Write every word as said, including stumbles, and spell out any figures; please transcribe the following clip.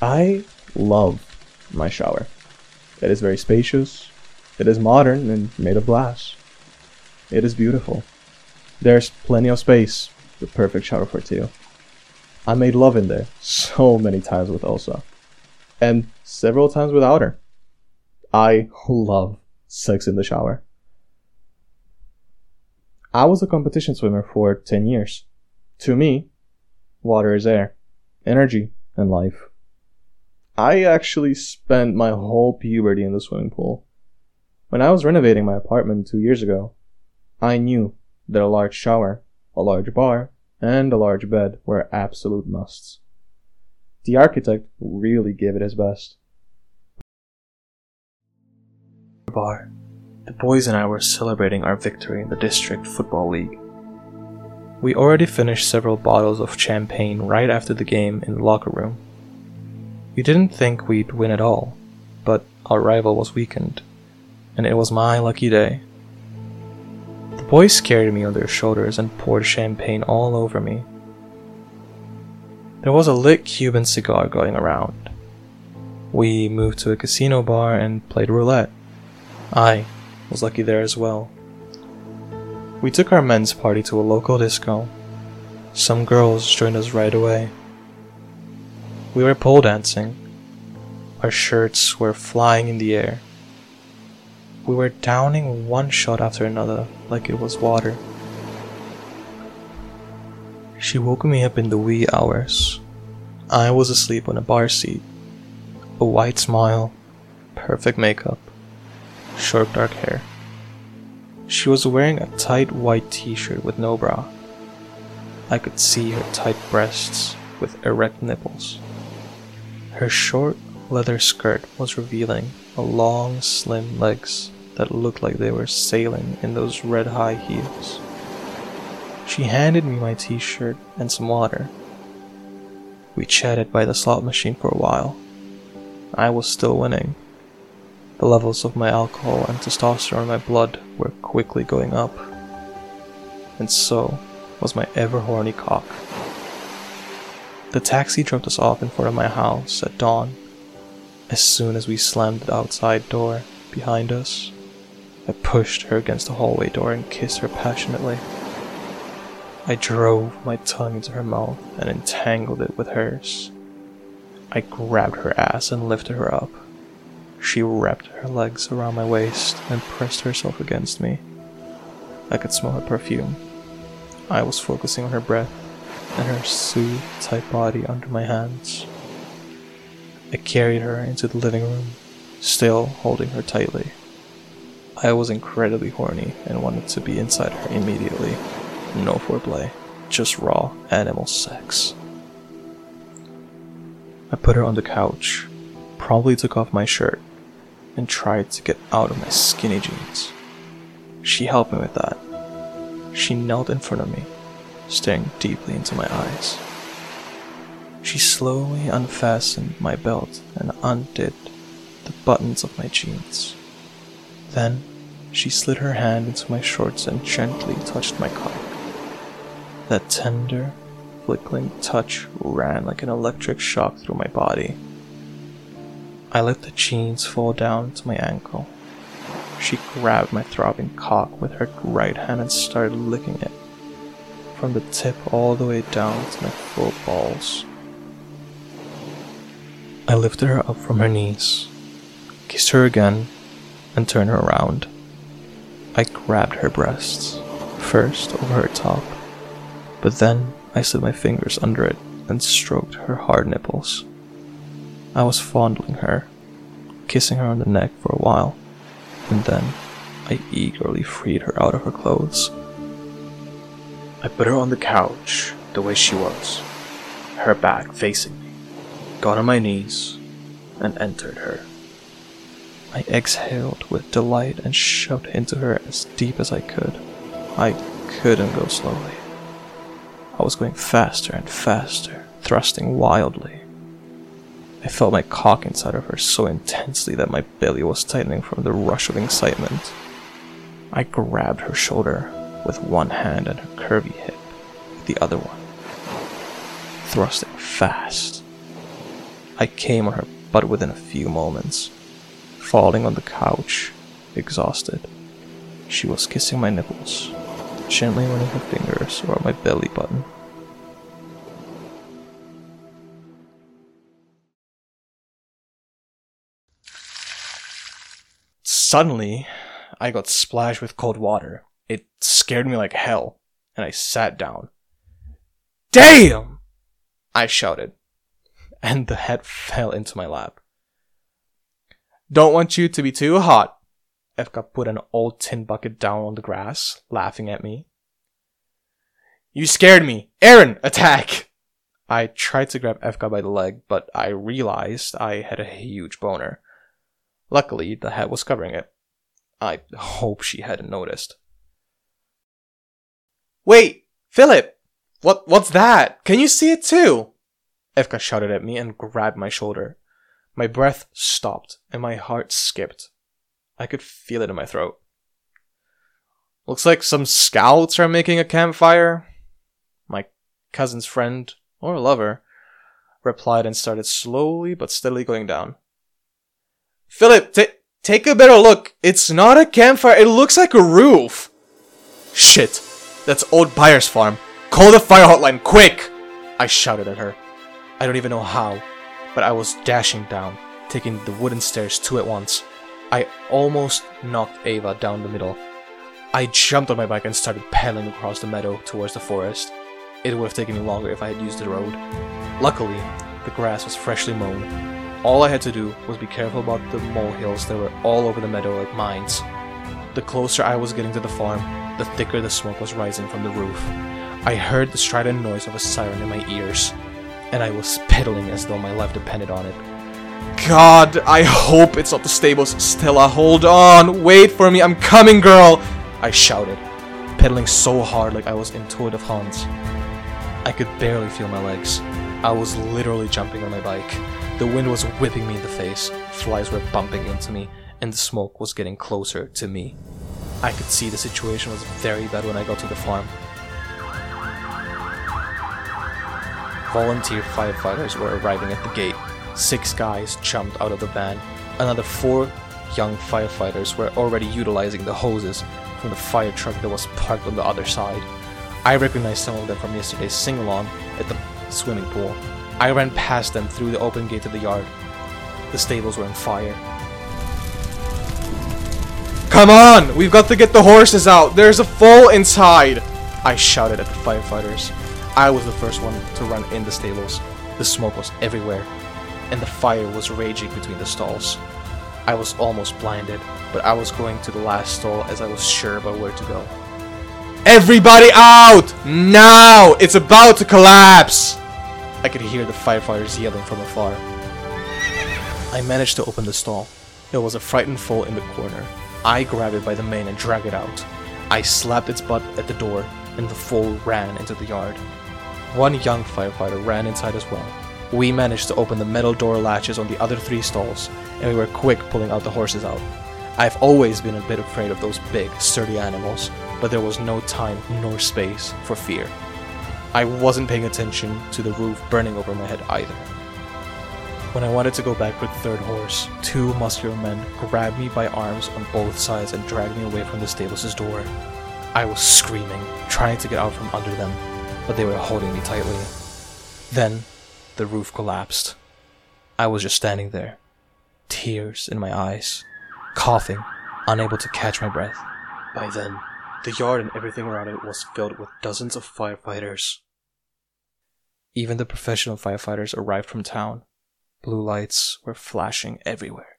I love my shower. It is very spacious. It is modern and made of glass. It is beautiful. There's plenty of space, the perfect shower for two. I made love in there so many times with Elsa, and several times without her. I love sex in the shower. I was a competition swimmer for ten years. To me, water is air, energy, and life. I actually spent my whole puberty in the swimming pool. When I was renovating my apartment two years ago, I knew that a large shower, a large bar, and a large bed were absolute musts. The architect really gave it his best. Bar. The boys and I were celebrating our victory in the district football league. We already finished several bottles of champagne right after the game in the locker room. We didn't think we'd win at all, but our rival was weakened, and it was my lucky day. The boys carried me on their shoulders and poured champagne all over me. There was a lit Cuban cigar going around. We moved to a casino bar and played roulette. I was lucky there as well. We took our men's party to a local disco. Some girls joined us right away. We were pole dancing. Our shirts were flying in the air. We were downing one shot after another like it was water. She woke me up in the wee hours. I was asleep on a bar seat. A white smile, perfect makeup, short dark hair. She was wearing a tight white t-shirt with no bra. I could see her tight breasts with erect nipples. Her short leather skirt was revealing a long, slim legs that looked like they were sailing in those red high heels. She handed me my t-shirt and some water. We chatted by the slot machine for a while. I was still winning. The levels of my alcohol and testosterone in my blood were quickly going up. And so was my ever-horny cock. The taxi dropped us off in front of my house at dawn. As soon as we slammed the outside door behind us, I pushed her against the hallway door and kissed her passionately. I drove my tongue into her mouth and entangled it with hers. I grabbed her ass and lifted her up. She wrapped her legs around my waist and pressed herself against me. I could smell her perfume. I was focusing on her breath and her soothed, tight body under my hands. I carried her into the living room, still holding her tightly. I was incredibly horny and wanted to be inside her immediately. No foreplay, just raw animal sex. I put her on the couch, promptly took off my shirt, and tried to get out of my skinny jeans. She helped me with that. She knelt in front of me, staring deeply into my eyes. She slowly unfastened my belt and undid the buttons of my jeans. Then, she slid her hand into my shorts and gently touched my cock. That tender, flickering touch ran like an electric shock through my body. I let the jeans fall down to my ankle. She grabbed my throbbing cock with her right hand and started licking it, from the tip all the way down to my full balls. I lifted her up from her knees, kissed her again, and turned her around. I grabbed her breasts, first over her top, but then I slid my fingers under it and stroked her hard nipples. I was fondling her, kissing her on the neck for a while, and then I eagerly freed her out of her clothes. I put her on the couch the way she was, her back facing me, got on my knees, and entered her. I exhaled with delight and shoved into her as deep as I could. I couldn't go slowly. I was going faster and faster, thrusting wildly. I felt my cock inside of her so intensely that my belly was tightening from the rush of excitement. I grabbed her shoulder with one hand and her curvy hip with the other one, thrusting fast. I came on her butt within a few moments, falling on the couch, exhausted. She was kissing my nipples, gently running her fingers around my belly button. Suddenly, I got splashed with cold water. It scared me like hell, and I sat down. "Damn!" I shouted, and the head fell into my lap. "Don't want you to be too hot." Evka put an old tin bucket down on the grass, laughing at me. "You scared me! Aaron, attack!" I tried to grab Evka by the leg, but I realized I had a huge boner. Luckily, the hat was covering it. I hope she hadn't noticed. "Wait, Philip! What, what's that? Can you see it too?" Evka shouted at me and grabbed my shoulder. My breath stopped and my heart skipped. I could feel it in my throat. "Looks like some scouts are making a campfire." My cousin's friend, or lover, replied and started slowly but steadily going down. "Philip, t- take a better look. It's not a campfire, it looks like a roof." "Shit, that's old Byers' farm. Call the fire hotline, quick!" I shouted at her. I don't even know how, but I was dashing down, taking the wooden stairs two at once. I almost knocked Ava down the middle. I jumped on my bike and started pedaling across the meadow towards the forest. It would have taken me longer if I had used the road. Luckily, the grass was freshly mown. All I had to do was be careful about the molehills that were all over the meadow like mines. The closer I was getting to the farm, the thicker the smoke was rising from the roof. I heard the strident noise of a siren in my ears, and I was pedaling as though my life depended on it. "God, I hope it's not the stables. Stella, hold on! Wait for me, I'm coming, girl!" I shouted, pedaling so hard like I was in Tour de France. I could barely feel my legs. I was literally jumping on my bike. The wind was whipping me in the face, flies were bumping into me, and the smoke was getting closer to me. I could see the situation was very bad when I got to the farm. Volunteer firefighters were arriving at the gate. Six guys jumped out of the van. Another four young firefighters were already utilizing the hoses from the fire truck that was parked on the other side. I recognized some of them from yesterday's sing-along at the swimming pool. I ran past them through the open gate to the yard. The stables were on fire. "Come on! We've got to get the horses out! There's a fall inside!" I shouted at the firefighters. I was the first one to run in the stables. The smoke was everywhere, and the fire was raging between the stalls. I was almost blinded, but I was going to the last stall as I was sure about where to go. "Everybody out! Now! It's about to collapse!" I could hear the firefighters yelling from afar. I managed to open the stall. There was a frightened foal in the corner. I grabbed it by the mane and dragged it out. I slapped its butt at the door, and the foal ran into the yard. One young firefighter ran inside as well. We managed to open the metal door latches on the other three stalls, and we were quick pulling out the horses out. I've always been a bit afraid of those big, sturdy animals, but there was no time nor space for fear. I wasn't paying attention to the roof burning over my head either. When I wanted to go back with the third horse, two muscular men grabbed me by arms on both sides and dragged me away from the stables' door. I was screaming, trying to get out from under them, but they were holding me tightly. Then, the roof collapsed. I was just standing there, tears in my eyes, coughing, unable to catch my breath. By then, the yard and everything around it was filled with dozens of firefighters. Even the professional firefighters arrived from town. Blue lights were flashing everywhere.